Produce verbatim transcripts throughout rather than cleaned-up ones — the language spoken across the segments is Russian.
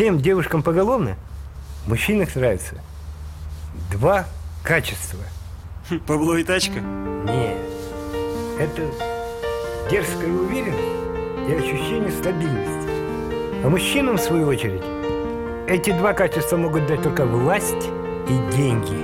всем девушкам поголовно, в мужчинах нравится два качества. Бабло и тачка? Нет, это дерзкая уверенность и ощущение стабильности. А мужчинам, в свою очередь, эти два качества могут дать только власть и деньги.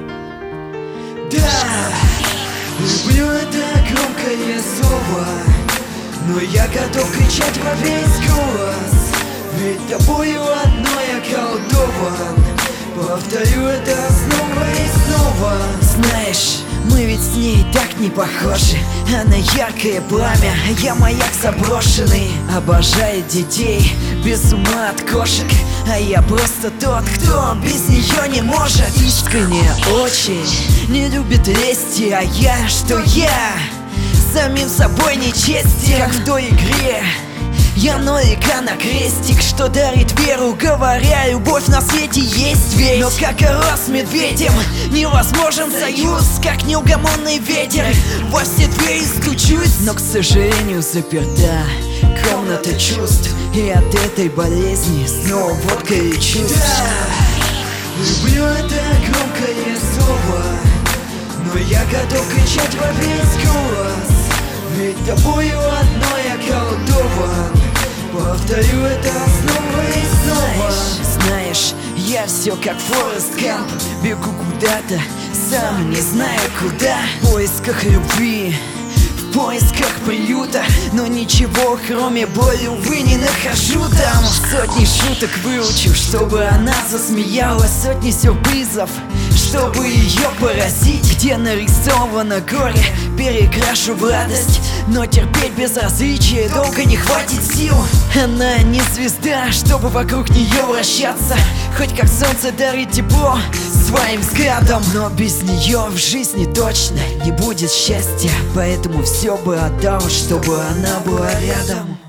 Да, люблю это громкое слово, но я готов кричать во весь голос, ведь тобою одно я колдован. Повторю это снова и снова. Знаешь, мы ведь с ней так не похожи. Она яркое пламя, я маяк заброшенный. Обожает детей, без ума от кошек, а я просто тот, кто без нее не может. Искренне очень не любит лести, а я, что я самим собой нечестен, как в той игре. Я нолика на крестик, что дарит веру, говоря, любовь на свете есть ведь. Но как орла с медведем невозможен союз, как неугомонный ветер. Во все двери стучусь, но, к сожалению, заперта комната чувств, и от этой болезни снова водка и чувств. Да, люблю это громкое слово, но я готов кричать во весь голос, ведь тобою одно я колдован. Повторю это снова и снова. Знаешь, знаешь, я все как Форест Гамп, бегу куда-то, сам не знаю куда, в поисках любви, в поисках приюта, но ничего, кроме боли, увы, не нахожу там. Сотни шуток выучу, чтобы она засмеялась, сотни сюрпризов, чтобы ее поразить. Где нарисовано горе, перекрашу в радость, но терпеть безразличие долго не хватит сил. Она не звезда, чтобы вокруг нее вращаться, хоть как солнце дарит тепло своим взглядом, но без нее в жизни точно не будет счастья. Поэтому все бы отдал, чтобы она была рядом.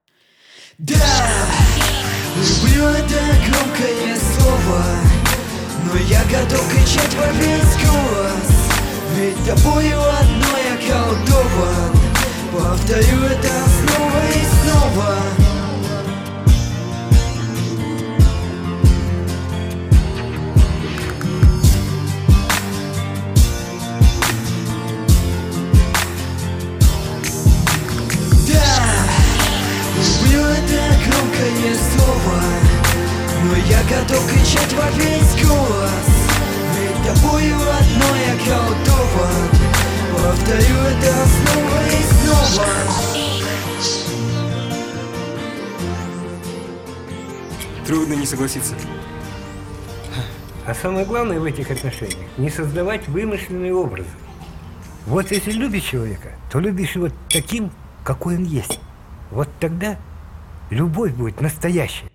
Да, люблю это громкое слово, но я готов кричать во весь голос, ведь тобою одно я колдован. Повторю это снова и снова. Люблю это громкое слово, но я готов кричать во весь голос, ведь тобою одно я колдован. Повторю это снова и снова. Трудно не согласиться. А самое главное в этих отношениях – не создавать вымышленные образы. Вот если любишь человека, то любишь его таким, какой он есть. Вот тогда любовь будет настоящей.